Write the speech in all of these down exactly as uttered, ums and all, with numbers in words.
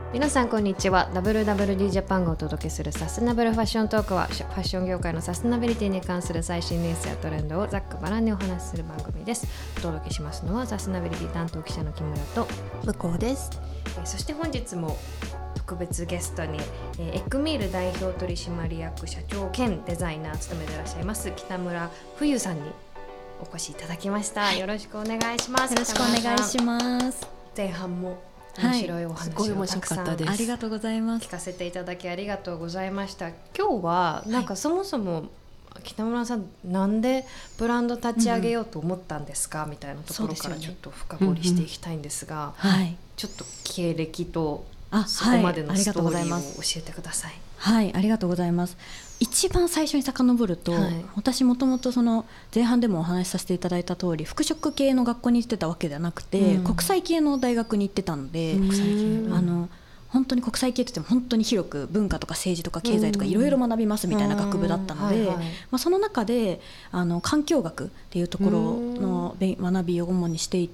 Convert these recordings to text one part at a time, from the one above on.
皆さんこんにちは。 ダブリューダブリューディー ジャパンがお届けするサステナブルファッショントークは、ファッション業界のサステナビリティに関する最新ニュースやトレンドをざっくばらんにお話しする番組です。お届けしますのはサステナビリティ担当記者の木村と向こうです。 えーそして本日も特別ゲストに、えー、エッグミール代表取締役社長兼デザイナーを務めていらっしゃいます北村冬さんにお越しいただきました、はい、よろしくお願いします。 よろしくお願いします。 前半も面白いお話をたくさん、はい、 ありがとうございます。 聞かせていただきありがとうございました。今日はなんかそもそも北村さんなんでブランド立ち上げようと思ったんですか、うん、みたいなところからちょっと深掘りしていきたいんですが、うんうんはい、ちょっと経歴とそこまでのストーリーを教えてください。 はい、ありがとうございます。一番最初に遡ると、はい、私もともとその前半でもお話しさせていただいた通り服飾系の学校に行ってたわけではなくて、うん、国際系の大学に行ってたので、国際系あの本当に国際系って言っても本当に広く文化とか政治とか経済とかいろいろ学びますみたいな学部だったので、まあ、その中であの環境学っていうところの学びを主にしていって、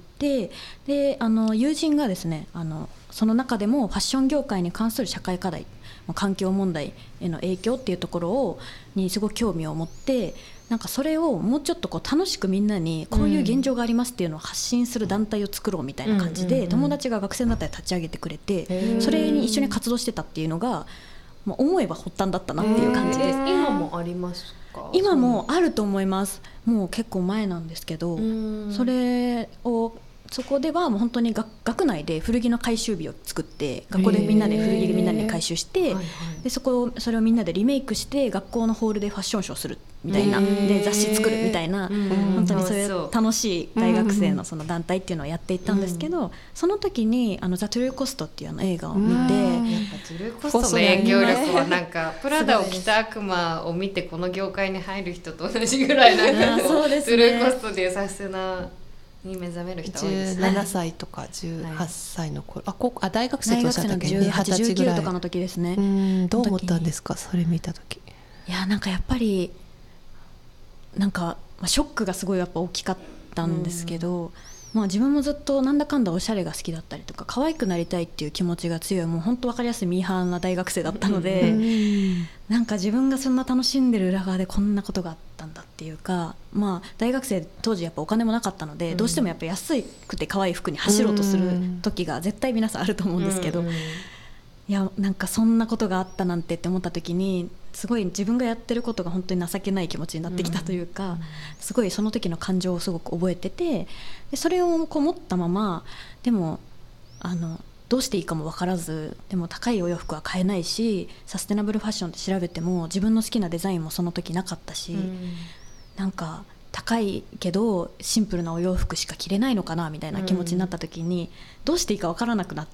であの友人がですねあのその中でもファッション業界に関する社会課題、環境問題への影響っていうところをにすごく興味を持って、なんかそれをもうちょっとこう楽しくみんなにこういう現状がありますっていうのを発信する団体を作ろうみたいな感じで、友達が学生だったら立ち上げてくれて、それに一緒に活動してたっていうのが、まあ、思えば発端だったなっていう感じです。 今もありますか？ 今もあると思います。もう結構前なんですけど、それをそこではもう本当に 学, 学内で古着の回収日を作って、学校でみんなで古着みんなで回収して、はいはい、で そ, こをそれをみんなでリメイクして学校のホールでファッションショーするみたいな、で雑誌作るみたいな、本当にそういう楽しい大学生のその団体っていうのをやっていったんですけど、その時にあのザ・トゥルーコストっていうあの映画を見て、やっぱトゥルーコストの影響力はなんかプラダを着た悪魔を見てこの業界に入る人と同じぐらいなんかそうです、ね、トゥルーコストでさすがに目覚める人多いですね。 じゅうななさいとかじゅうはっさいの頃、はい、あこあ大学生とおっしゃったっけ、 じゅうはち、じゅうきゅうとかの時ですね。 うん、どう思ったんですかそれ見た時。 いやなんかやっぱりなんかショックがすごいやっぱ大きかったんですけど、まあ、自分もずっとなんだかんだおしゃれが好きだったりとか可愛くなりたいっていう気持ちが強い、もう本当分かりやすいミーハーな大学生だったので、うん、なんか自分がそんな楽しんでる裏側でこんなことがあったんだっていうか、まあ、大学生当時やっぱお金もなかったので、うん、どうしてもやっぱ安くて可愛い服に走ろうとする時が絶対皆さんあると思うんですけど、うんうん、いやなんかそんなことがあったなんてって思った時にすごい自分がやってることが本当に情けない気持ちになってきたというか、うん、すごいその時の感情をすごく覚えてて、でそれをこう持ったままでもあのどうしていいかも分からず、でも高いお洋服は買えないしサステナブルファッションって調べても自分の好きなデザインもその時なかったし、うん、なんか高いけどシンプルなお洋服しか着れないのかなみたいな気持ちになった時に、どうしていいか分からなくなって、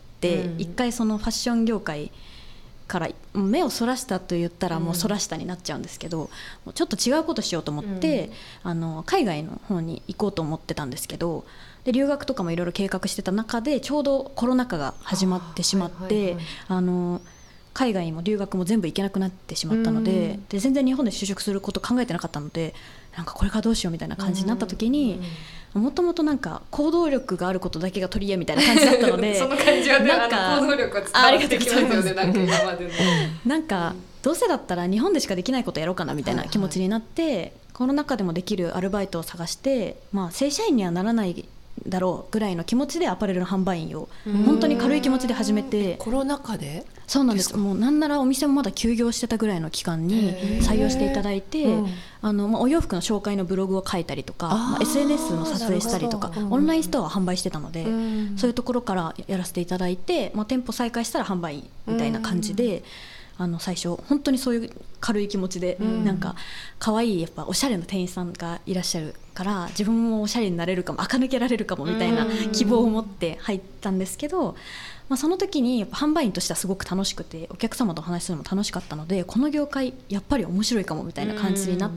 うん、一回そのファッション業界から目をそらしたと言ったらもうそらしたになっちゃうんですけど、うん、ちょっと違うことしようと思って、うん、あの海外の方に行こうと思ってたんですけど、で留学とかもいろいろ計画してた中でちょうどコロナ禍が始まってしまって、はいはいはい、あの海外にも留学も全部行けなくなってしまったの で,、うん、で全然日本で就職すること考えてなかったので、なんかこれからどうしようみたいな感じになった時に、もともとなんか行動力があることだけが取り柄みたいな感じだったのでその感じはね、なんか行動力は伝わってきますよね。なんか今までのなんかどうせだったら日本でしかできないことやろうかなみたいな気持ちになって、はいはい、この中でもできるアルバイトを探して、まあ、正社員にはならないだろうぐらいの気持ちでアパレルの販売員を本当に軽い気持ちで始めて、 コロナ禍でそうなんです。もうなんならお店もまだ休業してたぐらいの期間に採用していただいて、うん、あのまあ、お洋服の紹介のブログを書いたりとか、まあ、エスエヌエス の撮影したりとか、オンラインストアを販売してたので、うん、そういうところからやらせていただいて、まあ、店舗再開したら販売員みたいな感じで、うん、あの最初本当にそういう軽い気持ちで、うん、なんか可愛いやっぱおしゃれな店員さんがいらっしゃるから自分もおしゃれになれるかも、垢抜けられるかもみたいな希望を持って入ったんですけど、まあ、その時にやっぱ販売員としてはすごく楽しくてお客様とお話しするのも楽しかったので、この業界やっぱり面白いかもみたいな感じになって、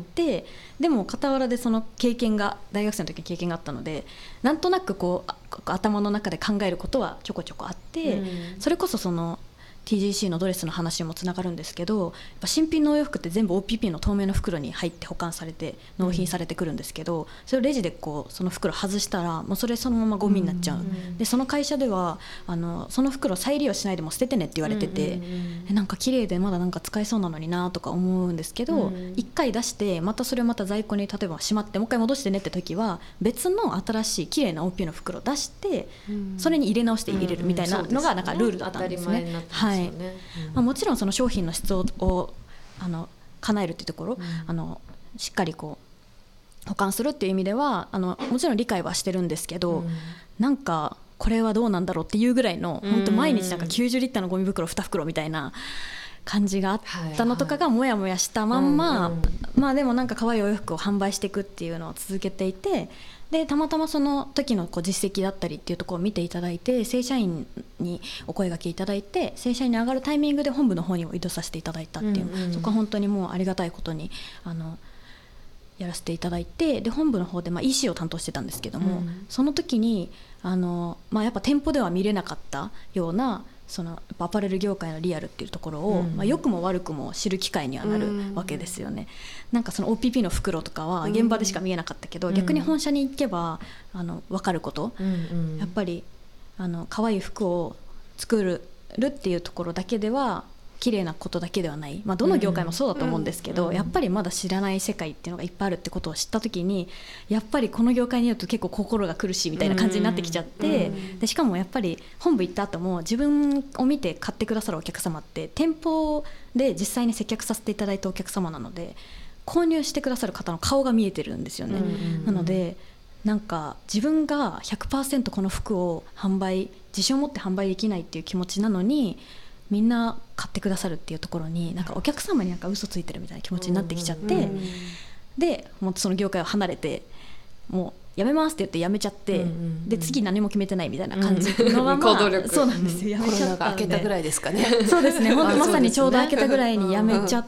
でも傍らでその経験が大学生の時に経験があったので、なんとなくこう頭の中で考えることはちょこちょこあって、それこそそのティージーシー のドレスの話にもつながるんですけど、やっぱ新品のお洋服って全部 オーピーピー の透明の袋に入って保管されて納品されてくるんですけど、それをレジでこうその袋外したらもうそれそのままゴミになっちゃう、うん、でその会社ではあのその袋再利用しないでも捨ててねって言われてて、うんうんうん、なんか綺麗でまだなんか使えそうなのになとか思うんですけど、うん、いっかい出してまたそれをまた在庫に例えばしまってもう一回戻してねって時は別の新しい綺麗な オーピー の袋を出して、うん、それに入れ直して入れるみたいなのがなんかルールだったんですね。はい、まあ、もちろんその商品の質をあの叶えるっていうところ、うん、あのしっかりこう保管するっていう意味ではあのもちろん理解はしてるんですけど、うん、なんかこれはどうなんだろうっていうぐらいの、うん、本当毎日なんかきゅうじゅうリッターのゴミ袋に袋みたいな感じがあったのとかがモヤモヤしたまんま、はいはい、まあでもなんか可愛いお洋服を販売していくっていうのを続けていて、でたまたまその時のこう実績だったりっていうところを見ていただいて正社員にお声掛けいただいて正社員に上がるタイミングで本部の方にも移動させていただいたっていう、うんうん、そこは本当にもうありがたいことにあのやらせていただいて、で本部の方でまあ イーシー を担当してたんですけども、うん、その時にあの、まあ、やっぱ店舗では見れなかったようなそのアパレル業界のリアルっていうところを、うんまあ、良くも悪くも知る機会にはなるわけですよね、うん、なんかその オーピーピー の袋とかは現場でしか見えなかったけど、うん、逆に本社に行けばあの分かること、うんうん、やっぱりあの可愛い服を作るっていうところだけでは綺麗なことだけではない、まあ、どの業界もそうだと思うんですけど、うん、やっぱりまだ知らない世界っていうのがいっぱいあるってことを知った時にやっぱりこの業界にいると結構心が苦しいみたいな感じになってきちゃって、うん、でしかもやっぱり本部行った後も自分を見て買ってくださるお客様って店舗で実際に接客させていただいたお客様なので購入してくださる方の顔が見えてるんですよね、うん、なのでなんか自分が ひゃくパーセント この服を販売自信を持って販売できないっていう気持ちなのにみんな買ってくださるっていうところになんかお客様になんか嘘ついてるみたいな気持ちになってきちゃって、うん、でもうその業界を離れてもうやめますって言ってやめちゃって、うん、で次何も決めてないみたいな感じのまま、うん、そうなんですよ、やめちゃったんで、コロナが明けたぐらいですかねそうですね、本当まさにちょうど明けたぐらいにやめちゃって、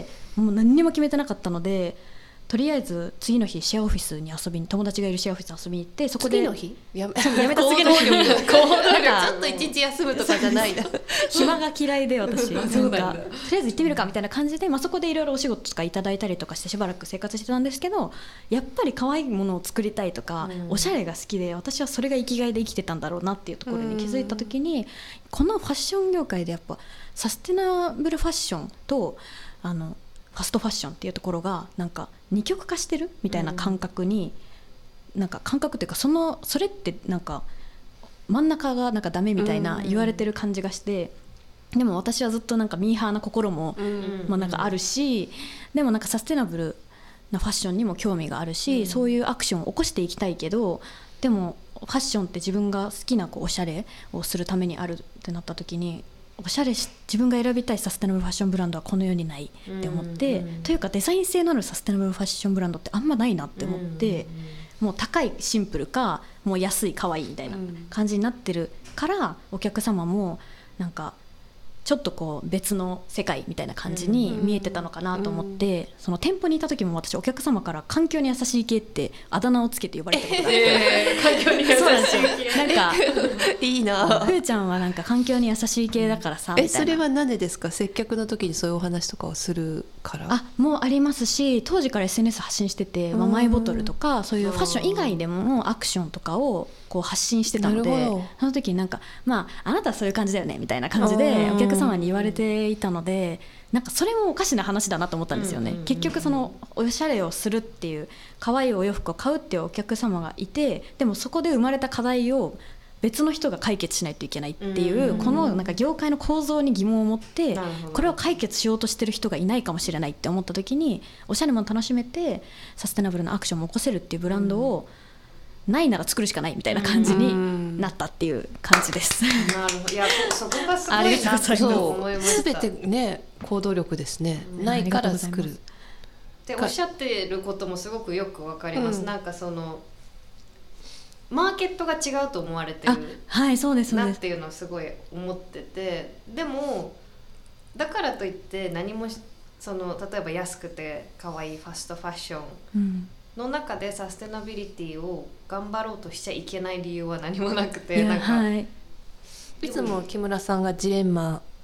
もう何にも決めてなかったのでとりあえず次の日シェアオフィスに遊びに友達がいるシェアオフィスに遊びに行って、そこで次の日やめやめた次の日にちょっと一日休むとかじゃないな暇が嫌いで私なんかとりあえず行ってみるかみたいな感じで、まあ、そこでいろいろお仕事とかいただいたりとかしてしばらく生活してたんですけど、やっぱり可愛いものを作りたいとか、うん、おしゃれが好きで私はそれが生きがいで生きてたんだろうなっていうところに気づいた時に、うん、このファッション業界でやっぱサステナブルファッションとあのファストファッションっていうところがなんか二極化してるみたいな感覚に、うん、なんか感覚というかそのそれってなんか真ん中がなんかダメみたいな言われてる感じがして、うん、でも私はずっとなんかミーハーな心も、うん、まあ、なんかあるし、でもなんかサステナブルなファッションにも興味があるし、うん、そういうアクションを起こしていきたいけど、でもファッションって自分が好きなこうおしゃれをするためにあるってなった時に、おしゃれし自分が選びたいサステナブルファッションブランドはこの世にないって思って、うんうん、というかデザイン性のあるサステナブルファッションブランドってあんまないなって思って、うんうん、もう高いシンプルかもう安い可愛いみたいな感じになってるから、お客様もなんかちょっとこう別の世界みたいな感じに見えてたのかなと思って、うん、その店舗にいた時も私お客様から環境に優しい系ってあだ名をつけて呼ばれたことがあって、 えー、環境に優しい系なんかいいな。 ふーちゃんはなんか環境に優しい系だからさ、うん、みたいな。 えそれは何でですか？接客の時にそういうお話とかをするから？ あもうありますし、当時から エスエヌエス 発信してて、まあ、マイボトルとかそういうファッション以外でもアクションとかをこう発信してたので、その時になんか、まあ、あなたはそういう感じだよねみたいな感じでお客様に言われていたので、なんかそれもおかしな話だなと思ったんですよね、うんうんうん、結局そのおしゃれをするっていう可愛いお洋服を買うっていうお客様がいて、でもそこで生まれた課題を別の人が解決しないといけないっていう、うんうんうん、このなんか業界の構造に疑問を持って、これを解決しようとしてる人がいないかもしれないって思った時に、おしゃれも楽しめてサステナブルなアクションも起こせるっていうブランドを、うんないなら作るしかないみたいな感じになったっていう感じです。 なるほど。いやそこがすごいなと思いました。 すべてね行動力ですね。ないから作る。 でおっしゃってることもすごくよくわかります。うん、なんかそのマーケットが違うと思われてる、 はい、そうですなっていうのをすごい思ってて、でもだからといって何もその例えば安くて可愛いファストファッション。うんの中でサステナビリティを頑張ろうとしちゃいけない理由は何もなくて、なんか、 はい、いつも木村さんがジレンマ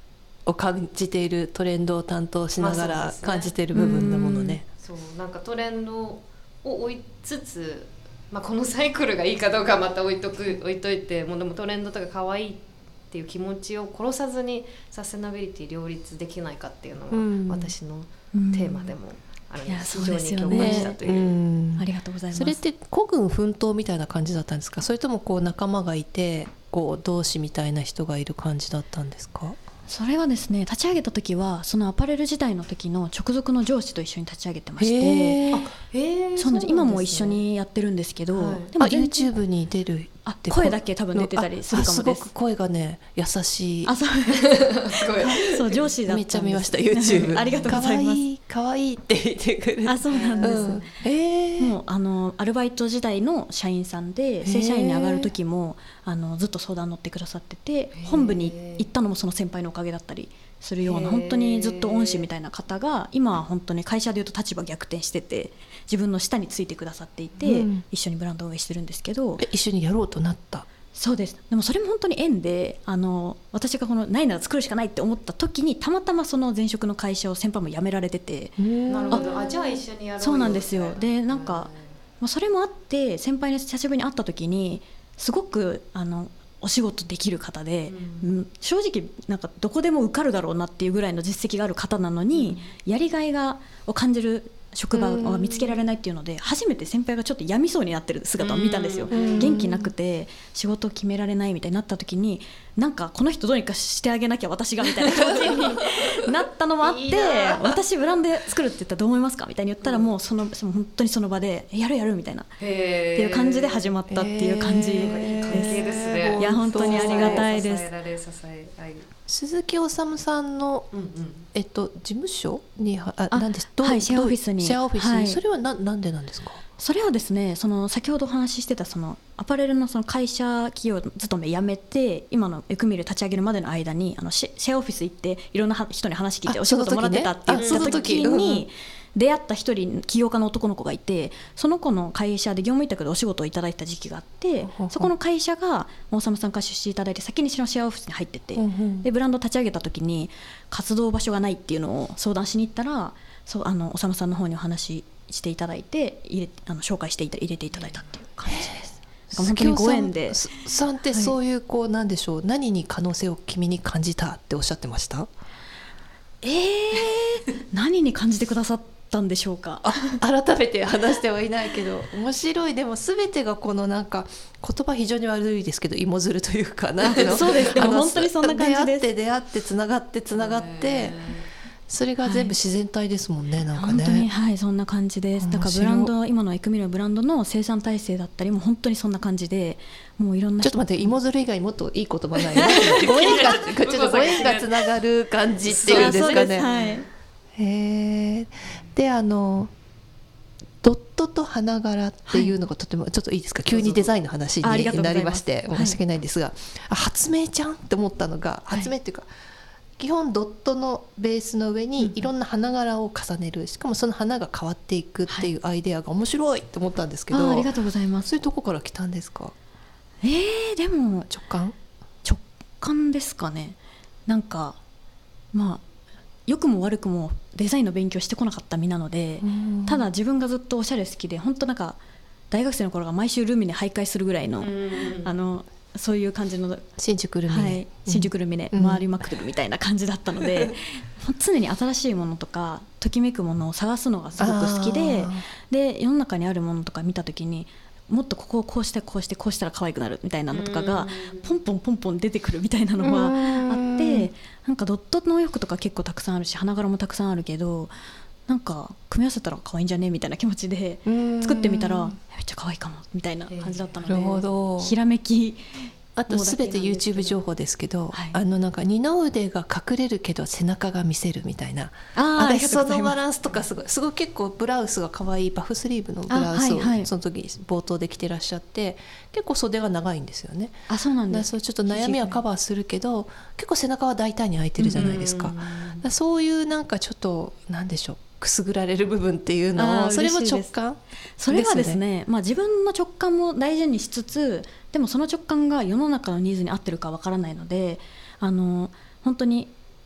を感じている、トレンドを担当しながまあらそうですね感じている部分だものね。 そうなんかトレンドを追いつつ、まあ、このサイクルがいいかどうかはまた置いとく置いといて、もうでもトレンドとか可愛いっていう気持ちを殺さずにサステナビリティ両立できないかっていうのうんは私のテーマでもあるんいやです。 そうですよね非常に共感したという、 うんありがとうございます。 それって孤軍奮闘みたいな感じだったんですか、それともこう仲間がいてこう同志みたいな人がいる感じだったんですか？ それはですね、立ち上げた時はそのアパレル時代の時の直属の上司と一緒に立ち上げてまして、 へー、 へーそうなんです。今も一緒そうなんですねにやってるんですけど、 はいあでも全然 YouTube に出るあって声だけ多分出てたりするかもです。 あすごく声がね優しい。 あそうすごいそう上司だったんです。 めっちゃ見ました YouTube ありがとうございます。 かわいいかわいいって言ってくる。 あそうなんです、 うん、えー、 もうあのアルバイト時代の社員さんで正社員に上がる時もあのずっと相談乗ってくださってて、本部に行ったのもその先輩のおかげだったりするような、本当にずっと恩師みたいな方が今は本当に会社でいうと立場逆転してて、自分の下についてくださっていて、 うん一緒にブランドを運営してるんですけど。 え一緒にやろうとなった？ そうです。でもそれも本当に縁で、あの私がこのないなら作るしかないって思った時にたまたまその前職の会社を先輩も辞められてて、 なるほど。あじゃあ一緒にやろうよ。 そうなんですよ。でなんか、 うんまあそれもあって先輩に久しぶりに会った時にすごくあのお仕事できる方で、 うんうん正直なんかどこでも受かるだろうなっていうぐらいの実績がある方なのに、やりがいがを感じる職場を見つけられないっていうので、初めて先輩がちょっと病みそうになってる姿を見たんですよ。 うん元気なくて仕事を決められないみたいになった時に、なんかこの人どうにかしてあげなきゃ私がみたいな気持ちになったのもあっていいな私ブランド作るって言ったらどう思いますかみたいに言ったら、もうそのその本当にその場でやるやるみたいなってへーいう感じで始まったっていう感じいい関係ですね。 いや本当にありがたいです支えられ支え合い。 鈴木おさむさんの、 うんうん。 えっと、事務所にああなんですどうはいシェアオフィスにどうシェアオフィスに、 はいそれはななんでなんですか？ それはですね、その先ほどお話ししてたそのアパレルのその会社企業勤め辞めて今のエクミル立ち上げるまでの間にあのシェシェアオフィス行っていろんな人に話聞いてあお仕事もらってたって言ったその時ねあその時時に出会った一人起業家の男の子がいて、その子の会社で業務委託でお仕事をいただいた時期があって、 ほうほうそこの会社が大沢さんから出資いただいて先にシェアオフィスに入ってて、 うんうんでブランド立ち上げた時に活動場所がないっていうのを相談しに行ったら、そうあの大沢さんの方にお話ししていただいて入れあの紹介していた入れていただいたっていう感じです。だから本当にご縁で。 鈴木さんってそういうこうなんでしょう、何に可能性を君に感じたっておっしゃってました？ えー、何に感じてくださったんでしょうか。 あ改めて話してはいないけど面白い。でも全てがこのなんか言葉非常に悪いですけど芋づるというかなんていうのそうです。でもあの本当にそんな感じです。 出会って出会ってつながってつながってそれが全部自然体ですもんね、なんか本当にね。 はいそんな感じです。だからブランド今のエクミルのブランドの生産体制だったりも本当にそんな感じで、もういろんなちょっと待って、芋づる以外もっといい言葉ないご縁がちょっとご縁がつながる感じっていうんですそうですかね。 はいへえ。であのドットと花柄っていうのがとても、ちょっといいですか、急にデザインの話あありがとうにござますないりまして申し訳ないんですが、あ発明じゃんって思ったのが、 はい発明っていうか基本ドットのベースの上にいろんな花柄を重ねる、しかもその花が変わっていくっていうアイデアが面白いと思ったんですけど、 あありがとうございます。 そういうとこから来たんですか？ えー、でも直感？ 直感ですかね。なんかまあ良くも悪くもデザインの勉強してこなかった身なので、ただ自分がずっとおしゃれ好きで、本当なんか大学生の頃が毎週ルミネ徘徊するぐらいの、あのそういう感じの、 新宿ルミネ、 はい、新宿ルミネうん回りまくるみたいな感じだったので、常に新しいものとかときめくものを探すのがすごく好きで、 あで世の中にあるものとか見た時にもっとここをこうしてこうしてこうしたら可愛くなるみたいなのとかがポンポンポンポン出てくるみたいなのはあって、なんかドットの洋服とか結構たくさんあるし花柄もたくさんあるけど、なんか組み合わせたら可愛いんじゃねみたいな気持ちでー作ってみたらめっちゃ可愛いかもみたいな感じだったので、 なるほど。 ひらめき。 あとすべて YouTube 情報ですけど、 はいあのなんか二の腕が隠れるけど背中が見せるみたいな、 あーあり私そがとうございますのバランスとかすごいすごい結構ブラウスが可愛いパフスリーブのブラウスをあはいはいその時冒頭で着てらっしゃって、結構袖が長いんですよね。 あそうなんだからです。 そうちょっと悩みはカバーするけど結構背中は大胆に開いてるじゃないですか。 うんだからそういうなんかちょっとなんでしょう、くすぐられる部分っていうのあーをそれも嬉しいです直感それはですね、まあ、自分の直感も大事にしつつ、でもその直感が世の中のニーズに合ってるかわからないので、あの本当に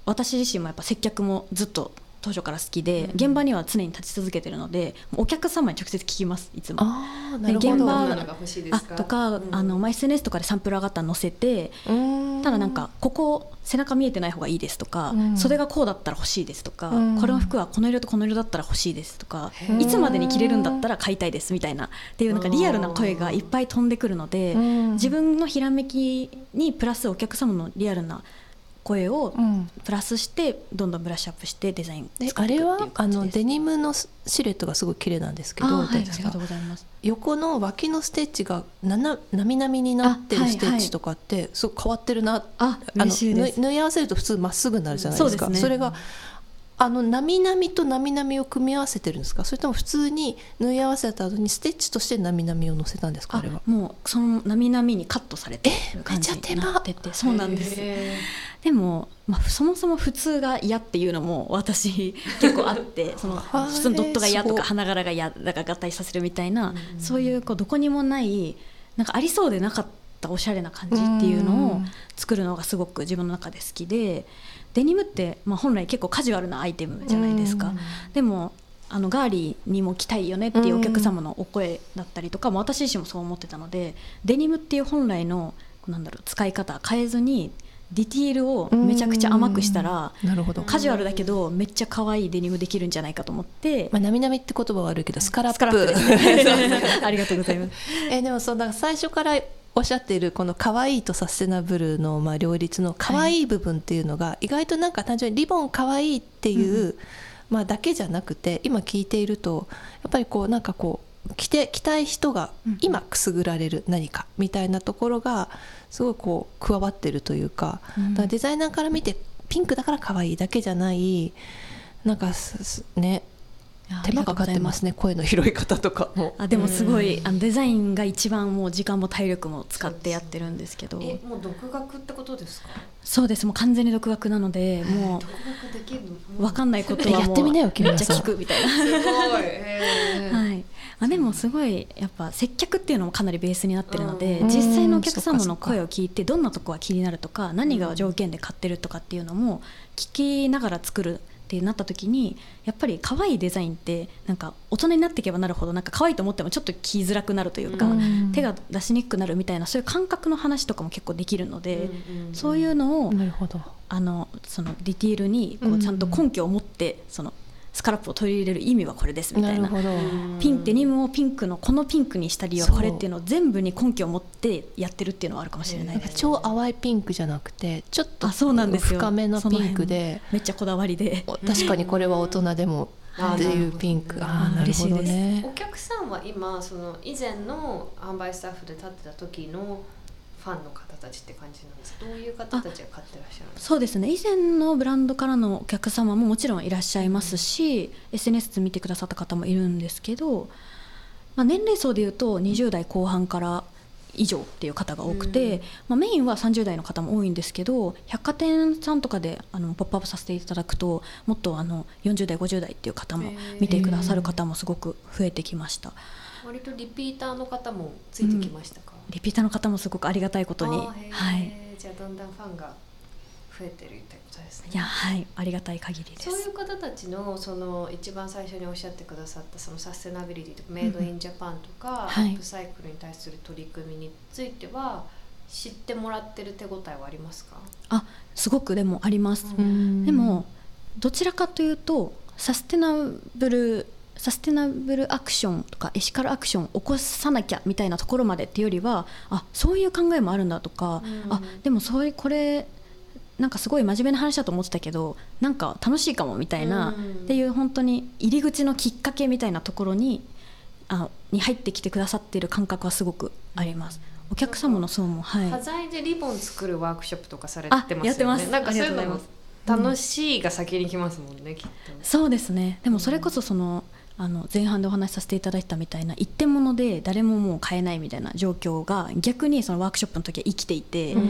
私自身もやっぱ接客もずっと当初から好きで、現場には常に立ち続けてるのでお客様に直接聞きますいつも。 あーなるほど。 現場どんなのが欲しいですかあとか、 うんあのまあ、エスエヌエス とかでサンプル上がったら載せて、 うんただなんかここ背中見えてない方がいいですとか、 うん、 袖がこうだったら欲しいですとか、 うん、 これの服はこの色とこの色だったら欲しいですとか、 へーいつまでに着れるんだったら買いたいですみたいなっていうなんかリアルな声がいっぱい飛んでくるので、 うん自分のひらめきにプラスお客様のリアルな声をうんプラスしてどんどんブラッシュアップしてデザインで作っていくっていうあれはあ感じです。 のデニムのシルエットがすごい綺麗なんですけど、 あーはい、あデザインがりがとうございます。 横の脇のステッチがなな並々になってるステッチとかってすごく変わってるな、 あ、 あの嬉しいです。 縫い縫い合わせると普通まっすぐになるじゃないですか。 そうですねれがあの並々と並々を組み合わせてるんですか、それとも普通に縫い合わせた後にステッチとして並々を乗せたんですか。あれはあもうその並々にカットされてる感じめっちゃ手間になってて、そうなんです。 へでも、まあ、そもそも普通が嫌っていうのも私結構あってそのはい普通のドットが嫌とそうか花柄が嫌だから合体させるみたいな、 うんそういうこうどこにもないなんかありそうでなかったおしゃれな感じっていうのを作るのがすごく自分の中で好きで、デニムって、まあ、本来結構カジュアルなアイテムじゃないですか。 うんでもあのガーリーにも着たいよねっていうお客様のお声だったりとか、も私自身もそう思ってたので、デニムっていう本来のなんだろう使い方変えずにディティールをめちゃくちゃ甘くしたら、 なるほど、 カジュアルだけどめっちゃ可愛いデニムできるんじゃないかと思って、 まあ、並々って言葉は悪いけどスカラップスカラップですありがとうございます。 えでもそんな最初からおっしゃっているこの可愛いとサステナブルのまあ両立の可愛い部分っていうのが意外となんか単純にリボン可愛いっていう、うんまあ、だけじゃなくて、今聞いているとやっぱりこうなんかこう着て着たい人が今くすぐられる何かみたいなところがすごいこう加わってるというか、 うん、 だからデザイナーから見てピンクだから可愛いだけじゃないなんかね手間かかってますね、声の拾い方とかも。 あでもすごい、あのデザインが一番もう時間も体力も使ってやってるんですけど。 えもう独学ってことですか。 そうです、もう完全に独学なので、もう独学できるの分かんないことはもうやってみなよめっちゃ聞くみたいなすごい、えーはいまあ、でもすごいやっぱ接客っていうのもかなりベースになってるので、 うん実際のお客様の声を聞いてどんなとこが気になるとか何が条件で買ってるとかっていうのも聞きながら作るってなった時に、やっぱり可愛いデザインってなんか大人になっていけばなるほどなんか可愛いと思ってもちょっと着づらくなるというか、 うん手が出しにくくなるみたいなそういう感覚の話とかも結構できるので、 うんうんそういうのをなるほど。 あのそのディティールにこうちゃんと根拠を持ってそのスカラップを取り入れる意味はこれですみたいな、 なるほど。 ピンデニムをピンクのこのピンクにした理由はこれっていうのを全部に根拠を持ってやってるっていうのはあるかもしれないです。 超淡いピンクじゃなくてちょっとあそうなんですよ、 深めのピンクでめっちゃこだわりで、 確かにこれは大人でもっていうピンク、ああなるほどね。 お客さんは今その以前の販売スタッフで立ってた時のファンの方たちって感じなんですか。どういう方たちが買ってらっしゃるんですか。 そうですね、以前のブランドからのお客様ももちろんいらっしゃいますし、うん、エスエヌエス 見てくださった方もいるんですけど、まあ、年齢層でいうとにじゅう代後半から以上っていう方が多くて、うんまあ、メインはさんじゅう代の方も多いんですけど、百貨店さんとかであのポップアップさせていただくともっとあのよんじゅう代ごじゅう代っていう方も見てくださる方もすごく増えてきました。 割とリピーターの方もついてきましたか。 うん、リピーターの方もすごくありがたいことに、はい、 じゃあだんだんファンが増えてるってことですね。 いや、はい、ありがたい限りです。 そういう方たちのその一番最初におっしゃってくださったそのサステナビリティとかメイドインジャパンとか、 はい、 アップサイクルに対する取り組みについては知ってもらってる手応えはありますか。 あ、すごくでもあります。 うん、 でもどちらかというとサステナブルサステナブルアクションとかエシカルアクションを起こさなきゃみたいなところまでっていうよりは、あ、そういう考えもあるんだとか、うん、あ、でもそれこれなんかすごい真面目な話だと思ってたけどなんか楽しいかもみたいな、うん、っていう本当に入り口のきっかけみたいなところにあに入ってきてくださっている感覚はすごくあります。お客様の層も、はい、 端材でリボン作るワークショップとかされてますよね。 やってます。 なんかそういうのも楽しいが先に来ますもんね、うん、きっと。 そうですね。でもそれこそそのあの前半でお話しさせていただいたみたいな一点物で誰ももう買えないみたいな状況が逆にそのワークショップの時は生きていて、うん、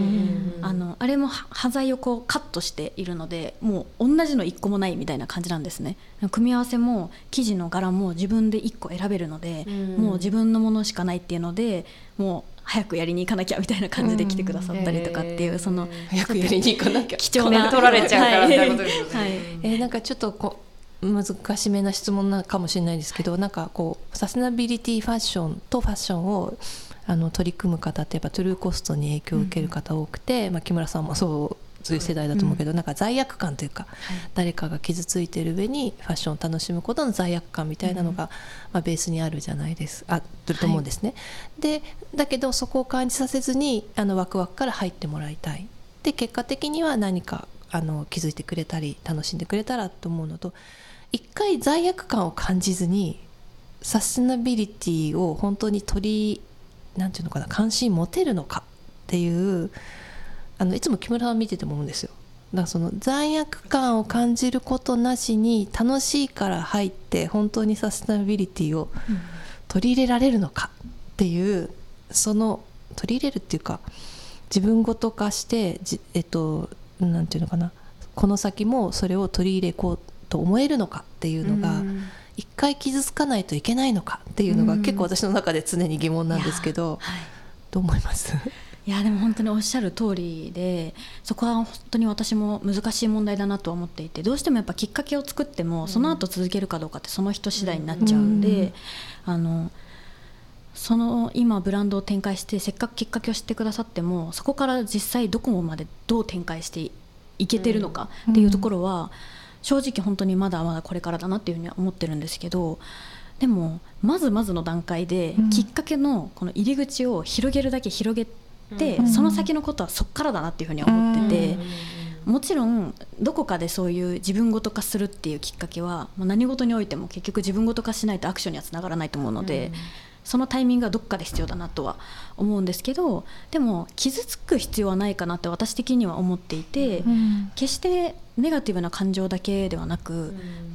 あのあれも端材をこうカットしているのでもう同じのいっこもないみたいな感じなんですね。組み合わせも生地の柄も自分でいっこ選べるので、うん、もう自分のものしかないっていうのでもう早くやりに行かなきゃみたいな感じで来てくださったりとかっていう、うん、その早くやりに行かなきゃ貴重な取られちゃうからみたいなことですよね、 はいはいえー、なんかちょっとこう難しめな質問なかもしれないですけど、はい、なんかこうサステナビリティファッションとファッションをあの取り組む方ってやっぱトゥルーコストに影響を受ける方多くて、うんまあ、木村さんもそうそういう世代だと思うけど、うん、なんか罪悪感というか、はい、誰かが傷ついている上にファッションを楽しむことの罪悪感みたいなのが、うんまあ、ベースにあるじゃないですあると思うんですね、はい、でだけどそこを感じさせずにあのワクワクから入ってもらいたいで結果的には何かあの気づいてくれたり楽しんでくれたらと思うのと一回罪悪感を感じずにサステナビリティを本当に取りなんていうのかな関心持てるのかっていうあのいつも木村さん見てても思うんですよ。だからその罪悪感を感じることなしに楽しいから入って本当にサステナビリティを取り入れられるのかっていうその取り入れるっていうか自分ごと化してじえっとなんていうのかなこの先もそれを取り入れこうと思えるのかっていうのが一回傷つかないといけないのかっていうのが結構私の中で常に疑問なんですけど、はい、どう思います？ いやでも本当におっしゃる通りでそこは本当に私も難しい問題だなとは思っていてどうしてもやっぱきっかけを作ってもその後続けるかどうかってその人次第になっちゃうんで、うん、あのその今ブランドを展開してせっかくきっかけを知ってくださってもそこから実際どこまでどう展開していけてるのかっていうところは、うん正直本当にまだまだこれからだなっていうふうには思ってるんですけどでもまずまずの段階できっかけのこの入り口を広げるだけ広げて、うん、その先のことはそっからだなっていうふうには思ってて、うん、もちろんどこかでそういう自分ごと化するっていうきっかけは何事においても結局自分ごと化しないとアクションにはつながらないと思うので、うん、そのタイミングがどっかで必要だなとは思うんですけどでも傷つく必要はないかなって私的には思っていて、うん、決してネガティブな感情だけではなく、うん、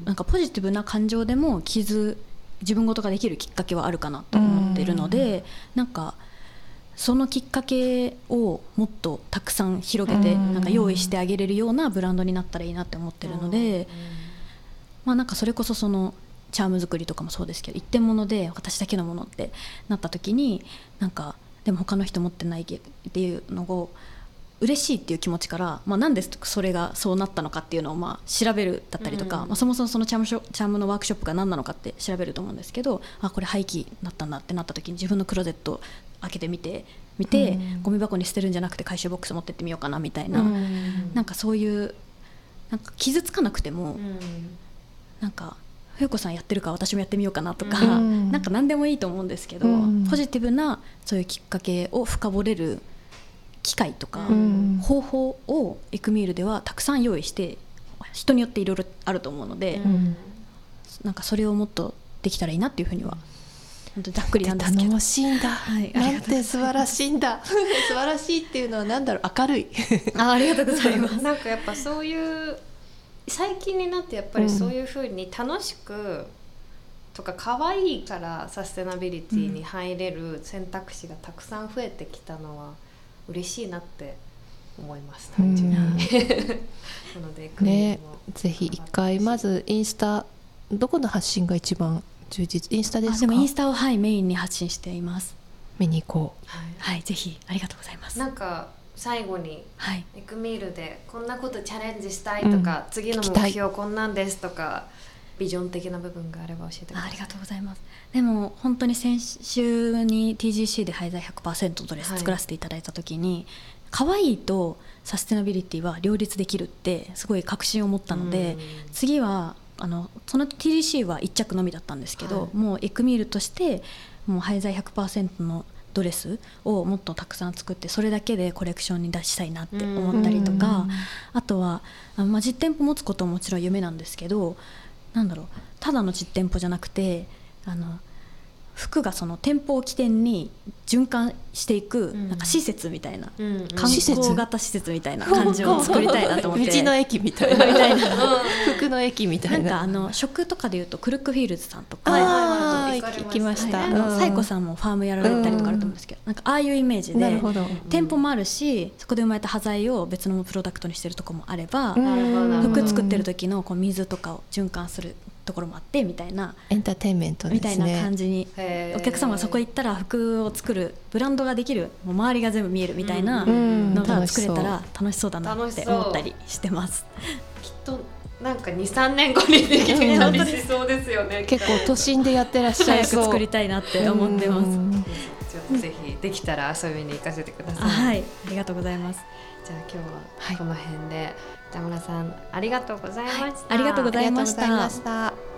なんかポジティブな感情でも傷自分ごとができるきっかけはあるかなと思っているので、うん、なんかそのきっかけをもっとたくさん広げて、うん、なんか用意してあげれるようなブランドになったらいいなって思ってるので、うんまあ、なんかそれこそそのチャーム作りとかもそうですけど一点物で私だけのものってなった時になんかでも他の人持ってないっていうのを嬉しいっていう気持ちから、まあ、なんでそれがそうなったのかっていうのをまあ調べるだったりとか、うんまあ、そもそもそのチャームショ、チャームのワークショップが何なのかって調べると思うんですけどあこれ廃棄だったんだってなった時に自分のクローゼット開けてみて見て、うん、ゴミ箱に捨てるんじゃなくて回収ボックス持ってってみようかなみたいな、うん、なんかそういうなんか傷つかなくても、うん、なんか冬子さんやってるから私もやってみようかなとか、うん、なんか何でもいいと思うんですけど、うん、ポジティブなそういうきっかけを深掘れる機会とか、うん、方法をエクミールではたくさん用意して人によっていろいろあると思うので、うん、なんかそれをもっとできたらいいなっていうふうには本当にざっくりなんですけど頼もしいんだ、はい、なんて素晴らしいんだ素晴らしいっていうのはなんだろう明るいあ, ありがとうございますなんかやっぱそういう最近になってやっぱりそういうふうに楽しく、うん、とか可愛いからサステナビリティに入れる選択肢がたくさん増えてきたのは嬉しいなって思います単純に、うん、なのでねぜひ一回まずインスタどこの発信が一番充実インスタですか？あでもインスタを、はい、メインに発信しています。 見に行こう、 はいはい、ぜひありがとうございます。 なんか最後に、はい、エクミールでこんなことチャレンジしたいとか、うん、次の目標こんなんですとかビジョン的な部分があれば教えてください。 あ, ありがとうございます。でも本当に先週に ティージーシー で廃材 ひゃくパーセント ドレス作らせていただいた時に、はい、可愛いとサステナビリティは両立できるってすごい確信を持ったので、次はあのその ティージーシー はいっ着のみだったんですけど、はい、もうエクミールとしてもう廃材 ひゃくパーセント のドレスをもっとたくさん作ってそれだけでコレクションに出したいなって思ったりとか、あとはあ、まあ、実店舗持つことももちろん夢なんですけどなんだろうただの実店舗じゃなくてあの服がその店舗を起点に循環していくうんなんか施設みたいな、 うんうん観光型施設みたいな感じを作りたいなと思って道の駅みたいなみたいな服の駅みたないんな。 かあの食とかでいうとクルックフィールズさんとか、 はいはいあはいー行きました。 はいうんあのサイコさんもファームやられたりとかあると思うんですけど、なんかああいうイメージでなるほど。 店舗もあるし、そこで生まれた端材を別のプロダクトにしてるとこもあれば、 なるほどなるほど服作ってる時のこう水とかを循環するところもあってみたいな、 エンターテインメントですね。 みたいな感じに、 へーお客様がそこ行ったら服を作るブランドができる、もう周りが全部見えるみたいなうんのが作れたら楽しそうだなっ楽してそう思ったりしてます。 きっとなんか にさんねんごにできたりしそうですよね。 結構都心でやってらっしゃ早いそう。 く作りたいなって思ってます。 うんちょっとぜひできたら遊びに行かせてください。 あはい、ありがとうございます。 じゃあ今はい日はこの辺で、北村さんありがとうございました。 ありがとうございましたありがとうございました。